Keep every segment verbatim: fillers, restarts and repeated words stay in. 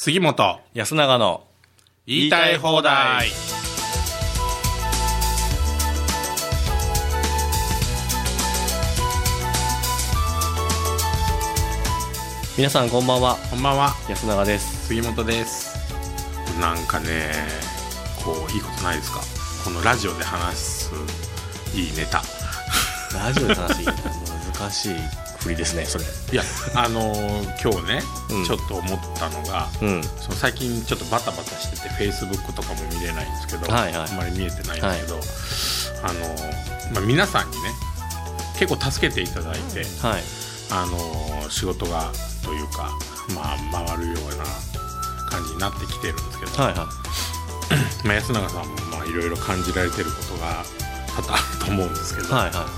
杉本安永の言いたい放題。 皆さんこんばんは。 こんばんは。 安永です。 杉本です。なんかね、こういいことないですか、このラジオで話すいいネタ。 ラジオで話すいいネタ難しい振りですねそれ。 いやあのー、今日ね、うん、ちょっと思ったのが、うん、その最近ちょっとバタバタしてて Facebook とかも見れないんですけど、はいはい、あんまり見えてないんですけど、はい、あのーまあ、皆さんにね結構助けていただいて、はい、あのー、仕事がというか、まあ、回るような感じになってきてるんですけど、はいはいまあ、安永さんもまあいろいろ感じられてることが多々あると思うんですけど、はいはい、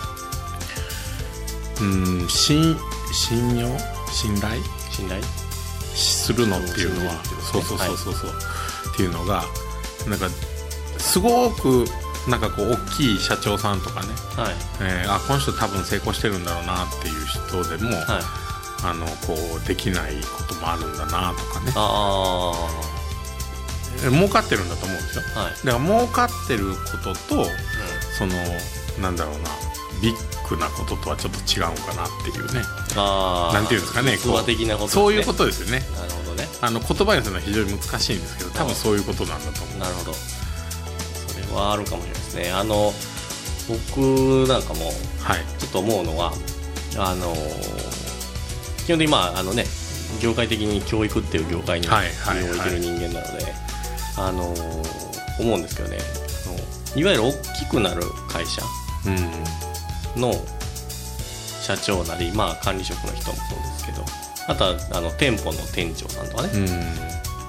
うん、信信用信頼信頼するのっていうのは、そうそうそうそうそう、はい、っていうのがなんかすごくなんかこう大きい社長さんとかね、はい、えー、あこの人多分成功してるんだろうなっていう人でも、はい、あのこうできないこともあるんだなとかね、あ儲かってるんだと思うんですよ、はい、だから儲かってることと、うん、そのなんだろうなビッグなこととはちょっと違うかなっていうね、あなんていうんですかね、 器的なことですね、 そういうことですよね。 なるほどね。 あの言葉にするのは非常に難しいんですけど、多分そういうことなんだと思う。 なるほど、それはあるかもしれないですね。あの僕なんかもちょっと思うのは、はい、あの基本的にまああのね業界的に教育っていう業界に身を置いてる人間なので、あの思うんですけどね、いわゆる大きくなる会社の社長なり、まあ、管理職の人もそうですけど、あとはあの店舗の店長さんとかね、うん、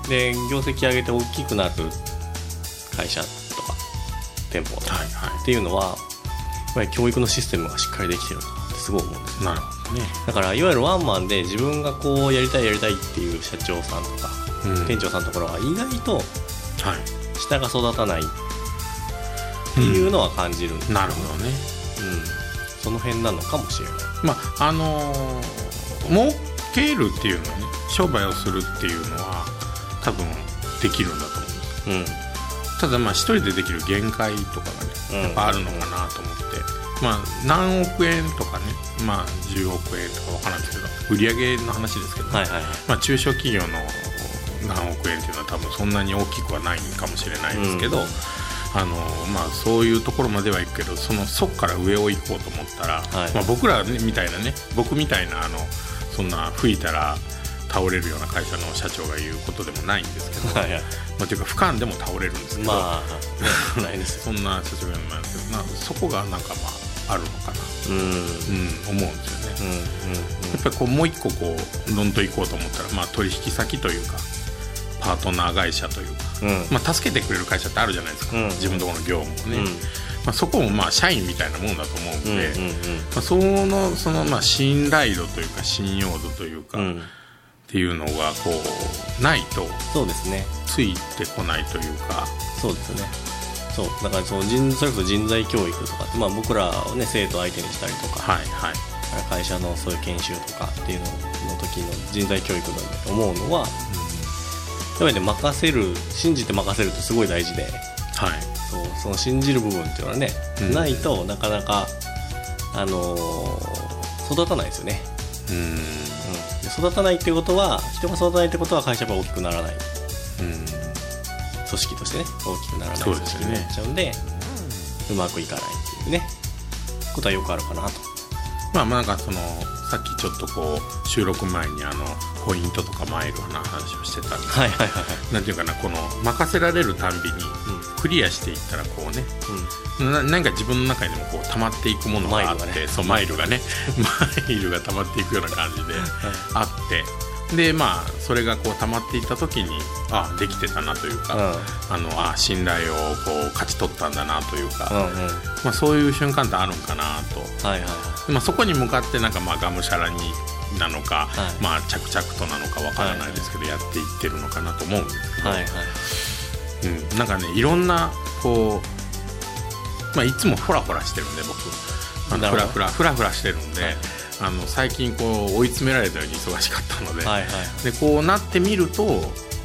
で業績上げて大きくなる会社とか店舗とかっていうのは、はいはい、やっぱり教育のシステムがしっかりできてるなってすごい思うんですよ。 なるほどね。 だからいわゆるワンマンで自分がこうやりたいやりたいっていう社長さんとか、うん、店長さんのところは意外と下が育たないっていうのは感じるんです、 うん、なるほどね、 うん、その辺なのかもしれない。 まああのー、儲けるっていうのはね、商売をするっていうのは多分できるんだと思うんです、うん、ただまあ一人でできる限界とかがねやっぱあるのかなと思って、うん、まあ何億円とかね、まあじゅうおくえんとか分からないですけど売上の話ですけど、ね、はいはいはい、まあ、中小企業の何億円っていうのは多分そんなに大きくはないかもしれないですけど、うん、あのまあ、そういうところまでは行くけど、そのそこから上を行こうと思ったら、はい、まあ、僕ら、ね、みたいなね、僕みたいなあのそんな吹いたら倒れるような会社の社長が言うことでもないんですけど、はいはい、まあ、というか俯瞰でも倒れるんですけど、まあ、ないですそんな社長が言うのもないんですけど、まあ、そこがなんかまああるのかな、うん、うん、思うんですよね、うんうんうん、やっぱりこうもう一個こうどんと行こうと思ったら、まあ、取引先というかパートナー会社というか、うん、まあ、助けてくれる会社ってあるじゃないですか、うん、自分のところの業務をね、うん、まあ、そこもまあ社員みたいなもんだと思うので、うんうんうん、まあ、その、そのまあ信頼度というか信用度というか、うん、っていうのがこうないとそうですね、 ついてこないというか、 そうですね、そうだからその人それこそ人材教育とかって、まあ、僕らを、ね、生徒相手にしたりとか、はいはい、会社のそういう研修とかっていうのの時の人材教育なんだと思うのは、うん、やっぱりね、任せる、信じて任せるってすごい大事で、はい、そうその信じる部分っていうのはね、うん、ないとなかなか、あのー、育たないですよね、うんうん、で育たないってことは、人が育たないってことは会社が大きくならない、うん、組織としてね大きくならない組織になっちゃうんで、う, で、ね、うまくいかないっていうねことはよくあるかなと。 まあ、まあなんかそのさっきちょっとこう収録前にあのポイントとかマイルの話をしてたんですけど、はいはいはい、なんていうかな、この任せられるたんびにクリアしていったらこうね、うん、ななんか自分の中にもこう溜まっていくものがあって、マイルがね、そうマイルがねマイルが溜まっていくような感じであって、でまあそれがこう溜まっていった時にあできてたなというか、うん、あのあ信頼をこう勝ち取ったんだなというか、うんうん、まあ、そういう瞬間ってあるんかなと、はいはいはい、まあ、そこに向かってなんかまあがむしゃらになのか、はい、まあ、着々となのかわからないですけど、はいはい、やっていってるのかなと思うんですけど、はいはい、うん、なんかねいろんなこう、まあ、いつもフラフラしてるんで僕あのフラフラフラフラしてるんで、はい、あの最近こう追い詰められたように忙しかったので、はいはい、でこうなってみると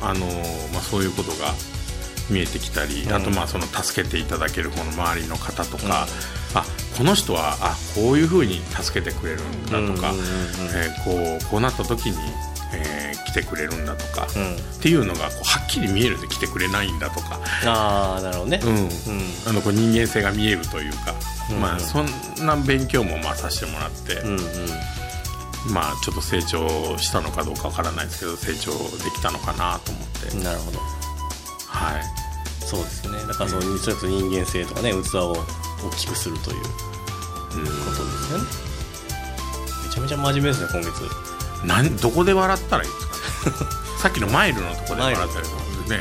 あの、まあ、そういうことが見えてきたり、うん、あとまあその助けていただけるこの周りの方とか、うん、あこの人はあこういうふうに助けてくれるんだとか、うんうんうんえー、こうこうなった時に、えー、来てくれるんだとか、うん、っていうのがこうはっきり見えるで来てくれないんだとか、 あーなるほどね、 うんうん、あのこう人間性が見えるというか、うんうんまあ、そんな勉強もまあさせてもらって、うんうんまあ、ちょっと成長したのかどうかわからないですけど成長できたのかなと思って。 なるほど、 はい、 そうですね。だからそのちょっと人間性とかね器を大きくするということですよね。めちゃめちゃ真面目ですね今月。 なんどこで笑ったらいいですかさっきのマイルのとこで笑ったりとかね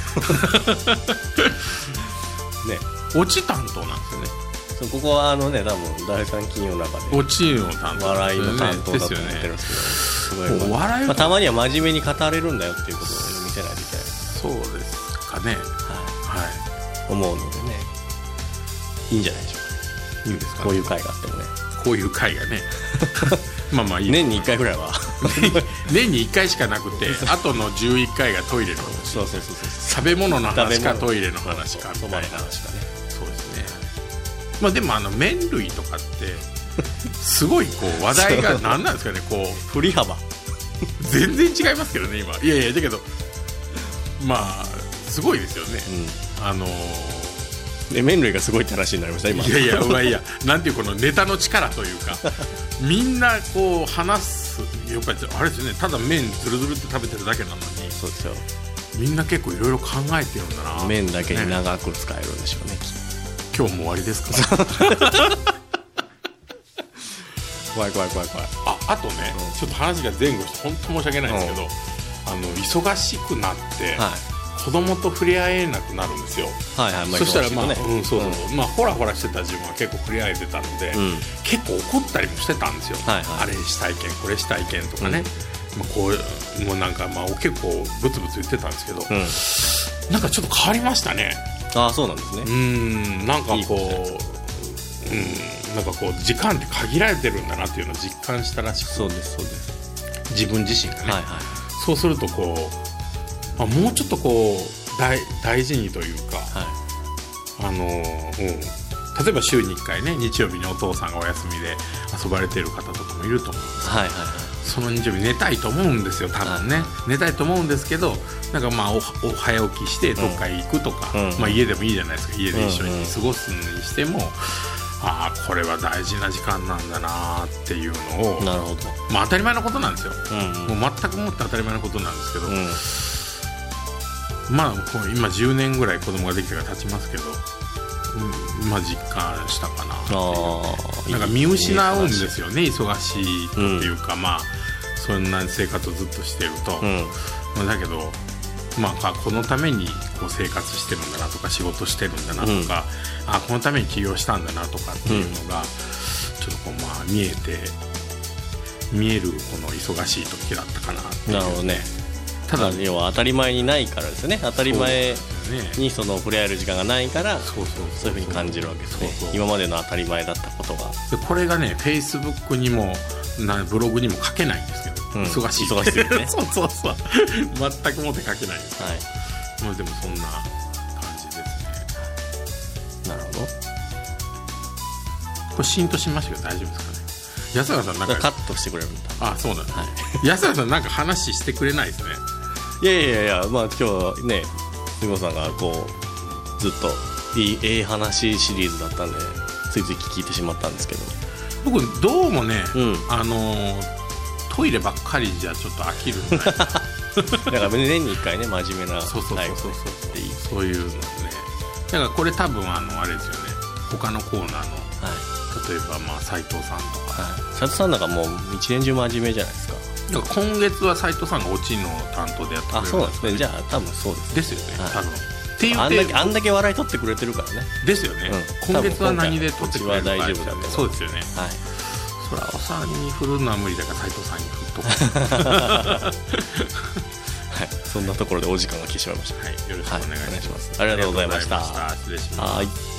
ねオチ担当なんですよね。 そうここはあのね多分だいさん金曜の中でオチの担当、ね、 笑いの担当だと思ってるんですけど、すごい、 まあまあ、たまには真面目に語れるんだよっていうことを見せないといけない。 そうですかね、はい、はい、 思うのでねいいんじゃないでしょうか。いいんですか、ね、こういう会があってもねこういう会がねまあまあいい年にいっかいぐらいは年にいっかいしかなくてあとのじゅういっかいがトイレの話、 そうそうそうそう食べ物の話かトイレの話かみたいな。そうですね。まあでもあの麺類とかってすごいこう話題が何なんですかねこう振り幅全然違いますけどね今。いやいやだけどまあすごいですよね、うん、あのー、 で麺類がすごいって話になりました今。 いやいやうまいやなんていうこのネタの力というかみんなこう話すやっぱりあれですよねただ麺ズルズルって食べてるだけなのに。 そうですよ。 みんな結構いろいろ考えてるんだな。 麺だけに長く使えるんでしょうね。 今日も終わりですか怖い怖い怖い怖い。 あ, あとね、うん、ちょっと話が前後して本当申し訳ないんですけど、うん、あの忙しくなって、はい、子供と触れ合えなくなるんですよ、はいはいまあ、そしたらまあ、ねうんそうそううんまあ、ホラホラしてた自分は結構触れ合えてたので、うん、結構怒ったりもしてたんですよ、はいはい、あれしたいけんこれしたいけんとかね、うんまあ、こうもうなんかまあ結構ブツブツ言ってたんですけど、うん、なんかちょっと変わりましたね。 ああそうなんですね。 うんなんかこういいうんなんかこう時間って限られてるんだなっていうのを実感したらしく。 そうですそうです。 自分自身がね、はいはい、そうするとこう、まあ、もうちょっとこう 大, 大事にというか、はいあのうん、例えば週にいっかいね日曜日にお父さんがお休みで遊ばれてる方とかもいると思うんです、はいはいはい、その日曜日寝たいと思うんですよ多分ね、はい、寝たいと思うんですけどなんかまあ お, お早起きしてどっか行くとか、うんまあ、家でもいいじゃないですか。家で一緒に過ごすにしても、うんうん、ああこれは大事な時間なんだなっていうのをなるほど、 まあ、当たり前のことなんですよ、うんうん、もう全くもって当たり前のことなんですけど、うん、まあ今じゅうねんぐらい子供ができてから経ちますけど、うん、まあ実感したかなっていう。なんか見失うんですよね忙しいというか、うん、まあそんな生活をずっとしてると、うんまあ、だけどまあ、このためにこう生活してるんだなとか仕事してるんだなとか、うん、あこのために起業したんだなとかっていうのが、うん、ちょっとこうまあ見えて見えるこの忙しい時だったかなっていう。 なるほどね。ただ要は当たり前にないからですよね。当たり前にその触れ合える時間がないからそういうふうに感じるわけですね。そうそう今までの当たり前だったことが。 でこれがね Facebook にもなブログにも書けないんですけど、うん、忙しい忙しいですねそうそうそう全くもって書けないんですけど、はいまあ、でもそんな感じですね。 なるほど。 これシーンとしましたけど大丈夫ですかね。安永さんなんかカットしてくれるんだ。 あそうなんです、はい、安永さんなんか話してくれないですね。 いやいやいやまあ今日はね杉本さんがこうずっといいええ話シリーズだったんでついつい聞いてしまったんですけど僕どうもね、うん、あのー、トイレばっかりじゃちょっと飽きるんじゃないですかだから年にいっかいね真面目なそうそうそうそうそういうのね。だからこれ多分あのあれですよね他のコーナーの、はい、例えばまあ斉藤さんとか、 はい、斉藤さんなんかもう一年中真面目じゃないですか。 だから今月は斉藤さんがオチの担当でやってくれる。 あそうなんですね。じゃあ多分そうですですよね、はい、多分っていうあんだけあんだけ笑い取ってくれてるからね。 ですよね、うん、今月は何で取ってくれるか大丈夫だけどそうですよね。はいそらおさんに振るのは無理だから斉藤さんに振っとこうはいそんなところでお時間が来てしまいました。 はいよろしくお願いします、はい、 ありがとうございました。 失礼します。はい